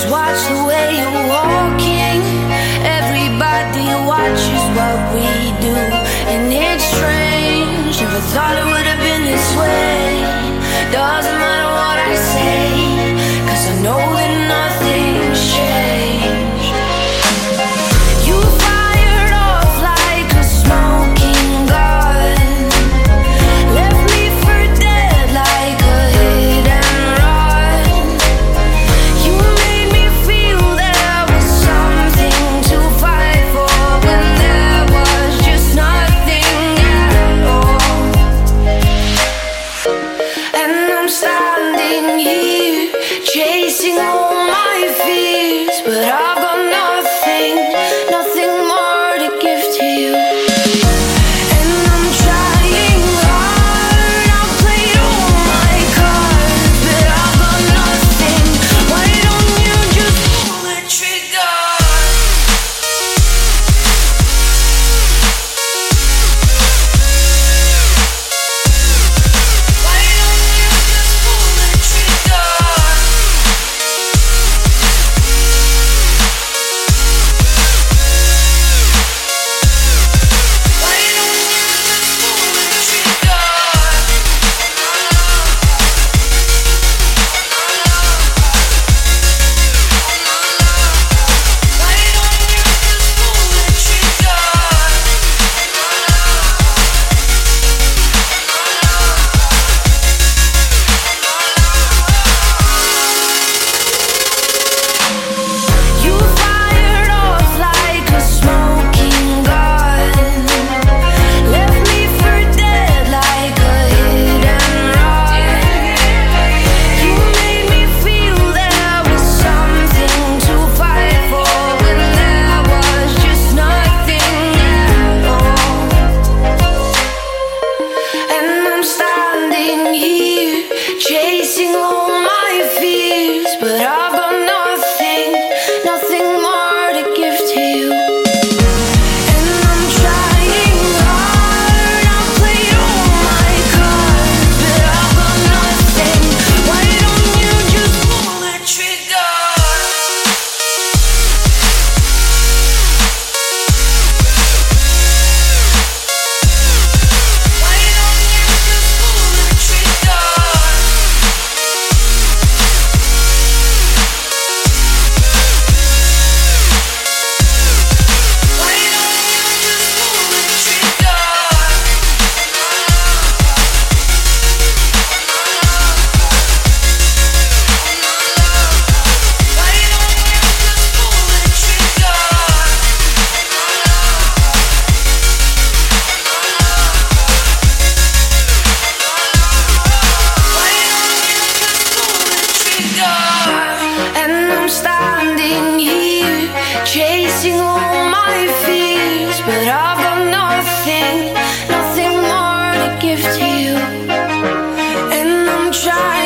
watch the way you're walking. Everybody watches what we do, and it's strange. Never thought it would have been this way. Doesn't matter what I say, 'cause I know that nothing's changed. You fired off like a smoking gun, left me for dead like a hit and run. You made me feel there was something to fight for when there was just nothing at all. And I'm standing here chasing all my fears, but I've got nothing, nothing more to give to you. And I'm trying hard, I've played all my cards, but I've got nothing. Why don't you just pull the trigger? Why don't you just pull the trigger? Why don't you just pull the trigger? Why don't you just pull the trigger? You fired off like a smoking gun, left me for dead like a hit and run. You made me feel there was something to fight for when there was just nothing at all. And I'm standing here chasing all my fears, but I've got nothing, nothing more to give to you. And I'm trying hard, I've played all my cards, but I've got nothing. Why don't you just pull the trigger? Why don't you just pull the trigger? Why don't you just pull the trigger? Why don't you just pull the trigger? Why don't you just pull the trigger? And I'm standing here chasing all my fears, but I've got nothing, nothing more to give to you. And I'm trying